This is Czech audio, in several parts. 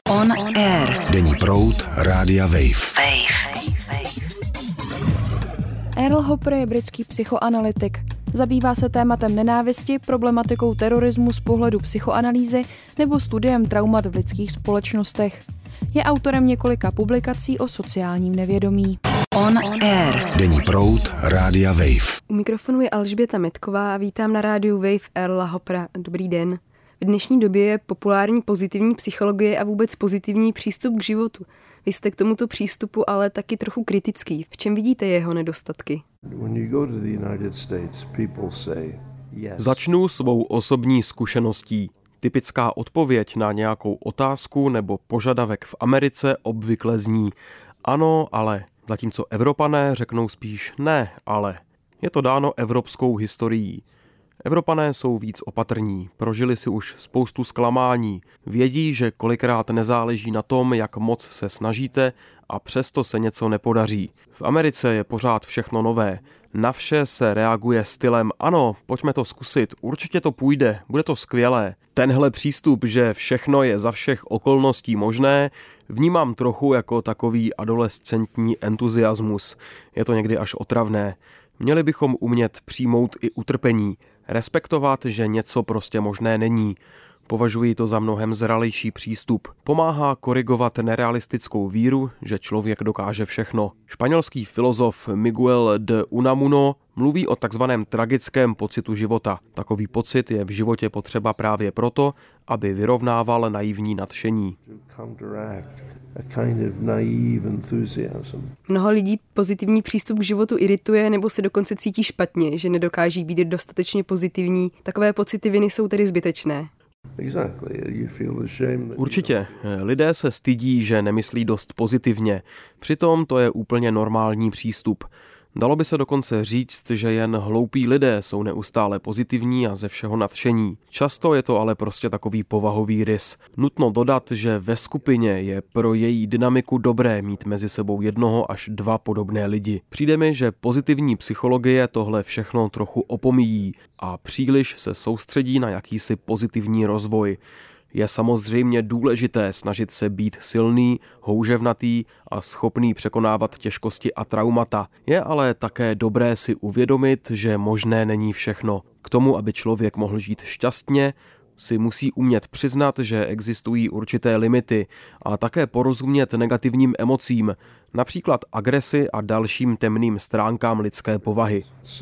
On Air. Denní proud Rádia Wave. Earl Hopper je britský psychoanalytik. Zabývá se tématem nenávisti, problematikou terorismu z pohledu psychoanalýzy nebo studiem traumat v lidských společnostech. Je autorem několika publikací o sociálním nevědomí. On Air. Denní proud Rádia Wave. U mikrofonu je Alžběta Metková a vítám na rádiu Wave Earla Hoppera. Dobrý den. V dnešní době je populární pozitivní psychologie a vůbec pozitivní přístup k životu. Vy jste k tomuto přístupu ale taky trochu kritický. V čem vidíte jeho nedostatky? Začnu svou osobní zkušeností. Typická odpověď na nějakou otázku nebo požadavek v Americe obvykle zní ano, ale, zatímco Evropané řeknou spíš ne, ale. Je to dáno evropskou historií. Evropané jsou víc opatrní, prožili si už spoustu zklamání, vědí, že kolikrát nezáleží na tom, jak moc se snažíte a přesto se něco nepodaří. V Americe je pořád všechno nové. Na vše se reaguje stylem ano, pojďme to zkusit, určitě to půjde, bude to skvělé. Tenhle přístup, že všechno je za všech okolností možné, vnímám trochu jako takový adolescentní entuziasmus. Je to někdy až otravné. Měli bychom umět přijmout i utrpení, respektovat, že něco prostě možné není. Považuji to za mnohem zralejší přístup. Pomáhá korigovat nerealistickou víru, že člověk dokáže všechno. Španělský filozof Miguel de Unamuno mluví o takzvaném tragickém pocitu života. Takový pocit je v životě potřeba právě proto, aby vyrovnával naivní nadšení. Mnoho lidí pozitivní přístup k životu irituje nebo se dokonce cítí špatně, že nedokáží být dostatečně pozitivní. Takové pocity viny jsou tedy zbytečné. Určitě. Lidé se stydí, že nemyslí dost pozitivně. Přitom to je úplně normální přístup. Dalo by se dokonce říct, že jen hloupí lidé jsou neustále pozitivní a ze všeho nadšení. Často je to ale prostě takový povahový rys. Nutno dodat, že ve skupině je pro její dynamiku dobré mít mezi sebou 1 až 2 podobné lidi. Přijde mi, že pozitivní psychologie tohle všechno trochu opomíjí a příliš se soustředí na jakýsi pozitivní rozvoj. Je samozřejmě důležité snažit se být silný, houževnatý a schopný překonávat těžkosti a traumata. Je ale také dobré si uvědomit, že možné není všechno. K tomu, aby člověk mohl žít šťastně, si musí umět přiznat, že existují určité limity a také porozumět negativním emocím, například agresi a dalším temným stránkám lidské povahy.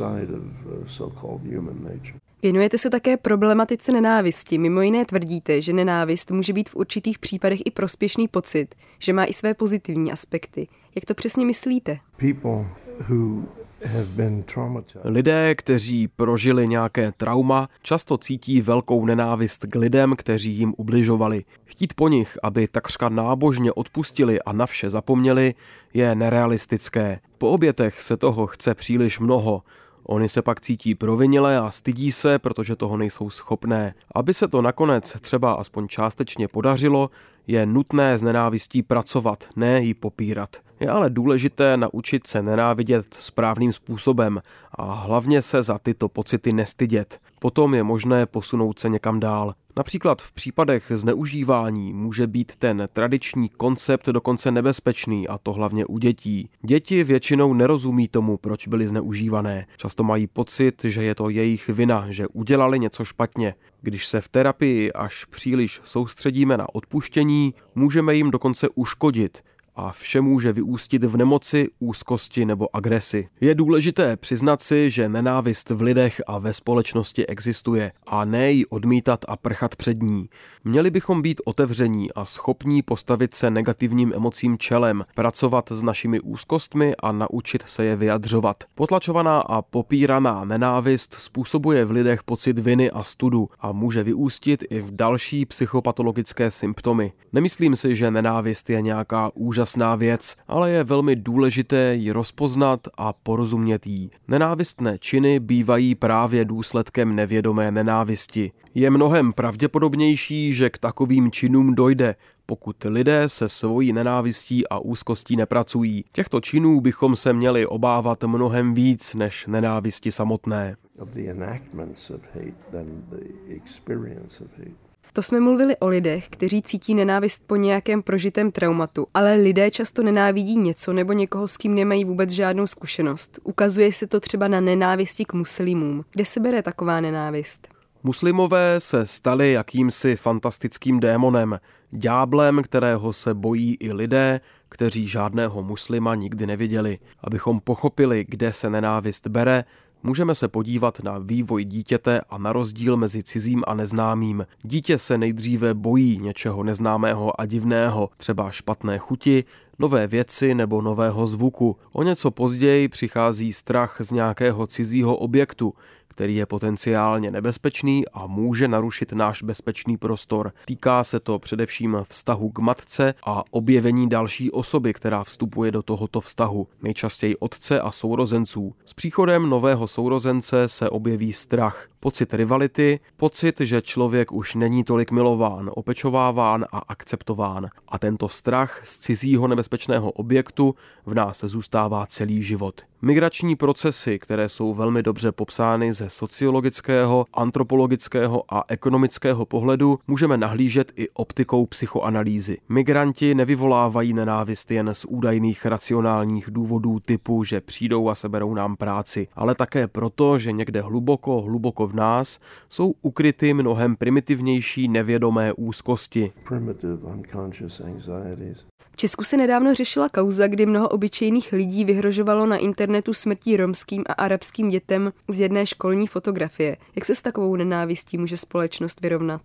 Věnujete se také problematice nenávisti. Mimo jiné tvrdíte, že nenávist může být v určitých případech i prospěšný pocit, že má i své pozitivní aspekty. Jak to přesně myslíte? Lidé, kteří prožili nějaké trauma, často cítí velkou nenávist k lidem, kteří jim ubližovali. Chtít po nich, aby takřka nábožně odpustili a na vše zapomněli, je nerealistické. Po obětech se toho chce příliš mnoho. Oni se pak cítí provinile a stydí se, protože toho nejsou schopné. Aby se to nakonec třeba aspoň částečně podařilo, je nutné s nenávistí pracovat, ne ji popírat. Je ale důležité naučit se nenávidět správným způsobem a hlavně se za tyto pocity nestydět. Potom je možné posunout se někam dál. Například v případech zneužívání může být ten tradiční koncept dokonce nebezpečný, a to hlavně u dětí. Děti většinou nerozumí tomu, proč byly zneužívané. Často mají pocit, že je to jejich vina, že udělali něco špatně. Když se v terapii až příliš soustředíme na odpuštění, můžeme jim dokonce uškodit. A vše může vyústit v nemoci, úzkosti nebo agresi. Je důležité přiznat si, že nenávist v lidech a ve společnosti existuje a ne ji odmítat a prchat před ní. Měli bychom být otevření a schopní postavit se negativním emocím čelem, pracovat s našimi úzkostmi a naučit se je vyjadřovat. Potlačovaná a popíraná nenávist způsobuje v lidech pocit viny a studu a může vyústit i v další psychopatologické symptomy. Nemyslím si, že nenávist je nějaká úžasná věc, ale je velmi důležité ji rozpoznat a porozumět jí. Nenávistné činy bývají právě důsledkem nevědomé nenávisti. Je mnohem pravděpodobnější, že k takovým činům dojde, pokud lidé se svojí nenávistí a úzkostí nepracují. Těchto činů bychom se měli obávat mnohem víc než nenávisti samotné. To jsme mluvili o lidech, kteří cítí nenávist po nějakém prožitém traumatu, ale lidé často nenávidí něco nebo někoho, s kým nemají vůbec žádnou zkušenost. Ukazuje se to třeba na nenávisti k muslimům. Kde se bere taková nenávist? Muslimové se stali jakýmsi fantastickým démonem, ďáblem, kterého se bojí i lidé, kteří žádného muslima nikdy neviděli. Abychom pochopili, kde se nenávist bere, můžeme se podívat na vývoj dítěte a na rozdíl mezi cizím a neznámým. Dítě se nejdříve bojí něčeho neznámého a divného, třeba špatné chuti, nové věci nebo nového zvuku. O něco později přichází strach z nějakého cizího objektu, který je potenciálně nebezpečný a může narušit náš bezpečný prostor. Týká se to především vztahu k matce a objevení další osoby, která vstupuje do tohoto vztahu, nejčastěji otce a sourozenců. S příchodem nového sourozence se objeví strach, pocit rivality, pocit, že člověk už není tolik milován, opečováván a akceptován. A tento strach z cizího nebezpečného objektu v nás zůstává celý život. Migrační procesy, které jsou velmi dobře popsány ze sociologického, antropologického a ekonomického pohledu, můžeme nahlížet i optikou psychoanalýzy. Migranti nevyvolávají nenávist jen z údajných racionálních důvodů typu, že přijdou a seberou nám práci, ale také proto, že někde hluboko v nás jsou ukryty mnohem primitivnější nevědomé úzkosti. V Česku se nedávno řešila kauza, kdy mnoho obyčejných lidí vyhrožovalo na internetu smrtí romským a arabským dětem z jedné školní fotografie. Jak se s takovou nenávistí může společnost vyrovnat?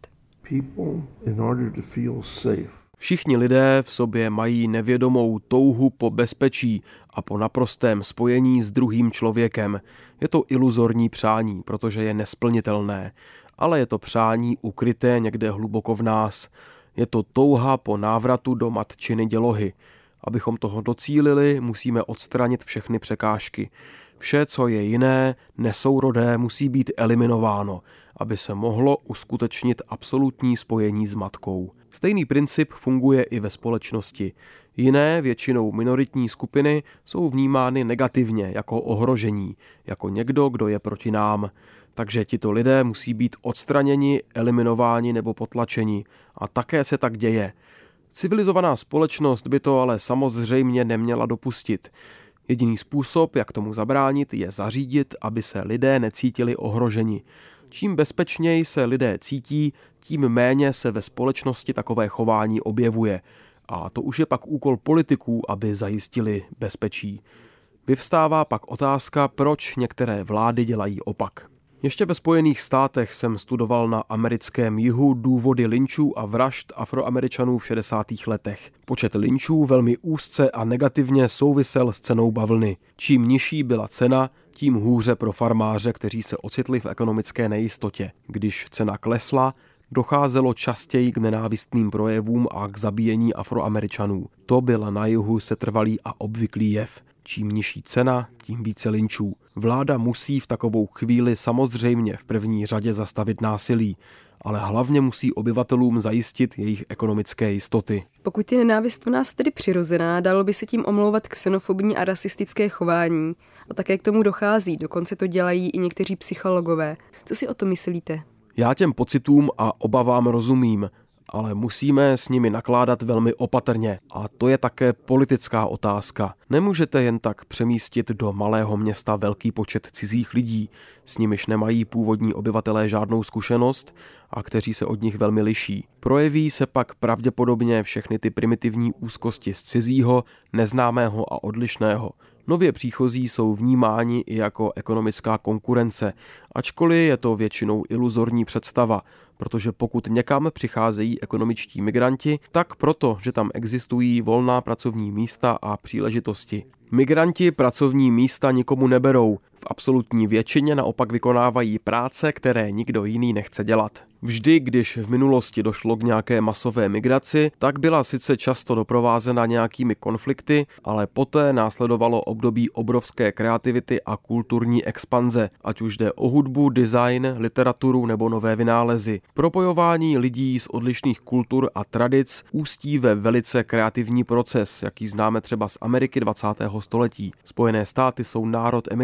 Všichni lidé v sobě mají nevědomou touhu po bezpečí a po naprostém spojení s druhým člověkem. Je to iluzorní přání, protože je nesplnitelné, ale je to přání ukryté někde hluboko v nás. Je to touha po návratu do matčiny dělohy. Abychom toho docílili, musíme odstranit všechny překážky. Vše, co je jiné, nesourodé, musí být eliminováno, aby se mohlo uskutečnit absolutní spojení s matkou. Stejný princip funguje i ve společnosti. Jiné, většinou minoritní skupiny jsou vnímány negativně, jako ohrožení, jako někdo, kdo je proti nám. Takže tito lidé musí být odstraněni, eliminováni nebo potlačeni. A také se tak děje. Civilizovaná společnost by to ale samozřejmě neměla dopustit. Jediný způsob, jak tomu zabránit, je zařídit, aby se lidé necítili ohroženi. Čím bezpečněji se lidé cítí, tím méně se ve společnosti takové chování objevuje. A to už je pak úkol politiků, aby zajistili bezpečí. Vyvstává pak otázka, proč některé vlády dělají opak. Ještě ve Spojených státech jsem studoval na americkém jihu důvody lynčů a vražd Afroameričanů v 60. letech. Počet lynčů velmi úzce a negativně souvisel s cenou bavlny. Čím nižší byla cena, tím hůře pro farmáře, kteří se ocitli v ekonomické nejistotě. Když cena klesla, docházelo častěji k nenávistným projevům a k zabíjení Afroameričanů. To byl na jihu setrvalý a obvyklý jev. Čím nižší cena, tím více lynčů. Vláda musí v takovou chvíli samozřejmě v první řadě zastavit násilí, ale hlavně musí obyvatelům zajistit jejich ekonomické jistoty. Pokud je nenávist v nás tedy přirozená, dalo by se tím omlouvat xenofobní a rasistické chování. A také k tomu dochází, dokonce to dělají i někteří psychologové. Co si o to myslíte? Já těm pocitům a obavám rozumím, ale musíme s nimi nakládat velmi opatrně. A to je také politická otázka. Nemůžete jen tak přemístit do malého města velký počet cizích lidí, s nimiž nemají původní obyvatelé žádnou zkušenost a kteří se od nich velmi liší. Projeví se pak pravděpodobně všechny ty primitivní úzkosti z cizího, neznámého a odlišného. Nově příchozí jsou vnímáni i jako ekonomická konkurence, ačkoliv je to většinou iluzorní představa, protože pokud někam přicházejí ekonomičtí migranti, tak proto, že tam existují volná pracovní místa a příležitosti. Migranti pracovní místa nikomu neberou, v absolutní většině naopak vykonávají práce, které nikdo jiný nechce dělat. Vždy, když v minulosti došlo k nějaké masové migraci, tak byla sice často doprovázena nějakými konflikty, ale poté následovalo období obrovské kreativity a kulturní expanze, ať už jde o hudbu, design, literaturu nebo nové vynálezy. Propojování lidí z odlišných kultur a tradic ústí ve velice kreativní proces, jaký známe třeba z Ameriky 20. století. Spojené státy jsou národ emigrantů.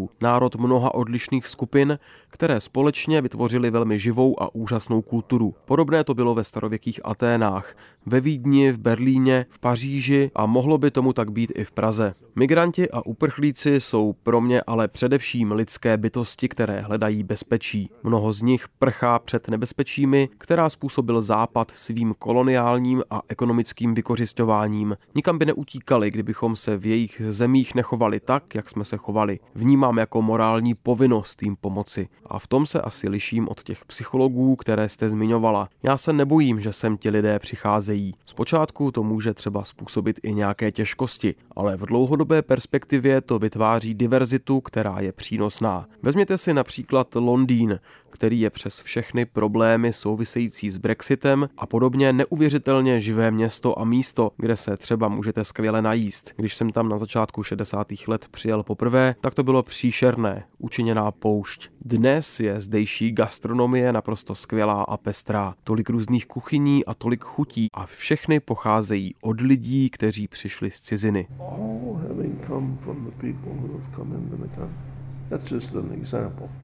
národů, národ mnoha odlišných skupin, které společně vytvořily velmi živou a úžasnou kulturu. Podobné to bylo ve starověkých Aténách, ve Vídni, v Berlíně, v Paříži a mohlo by tomu tak být i v Praze. Migranti a uprchlíci jsou pro mě ale především lidské bytosti, které hledají bezpečí. Mnoho z nich prchá před nebezpečími, která způsobil Západ svým koloniálním a ekonomickým vykořisťováním. Nikam by neutíkali, kdybychom se v jejich zemích nechovali tak, jak jsme se chovali. Vnímám jako morální povinnost jim pomoci. A v tom se asi liším od těch psychologů, které jste zmiňovala. Já se nebojím, že sem ti lidé přicházejí. Zpočátku to může třeba způsobit i nějaké těžkosti, ale v dlouhodobé perspektivě to vytváří diverzitu, která je přínosná. Vezměte si například Londýn, který je přes všechny problémy související s Brexitem a podobně neuvěřitelně živé město a místo, kde se třeba můžete skvěle najíst. Když jsem tam na začátku 60. let přijel poprvé, tak to bylo příšerné, učiněná poušť. Dnes je zdejší gastronomie naprosto skvělá a pestrá. Tolik různých kuchyní a tolik chutí a všechny pocházejí od lidí, kteří přišli z ciziny. All having come from the people who have come into the country. That's just an example.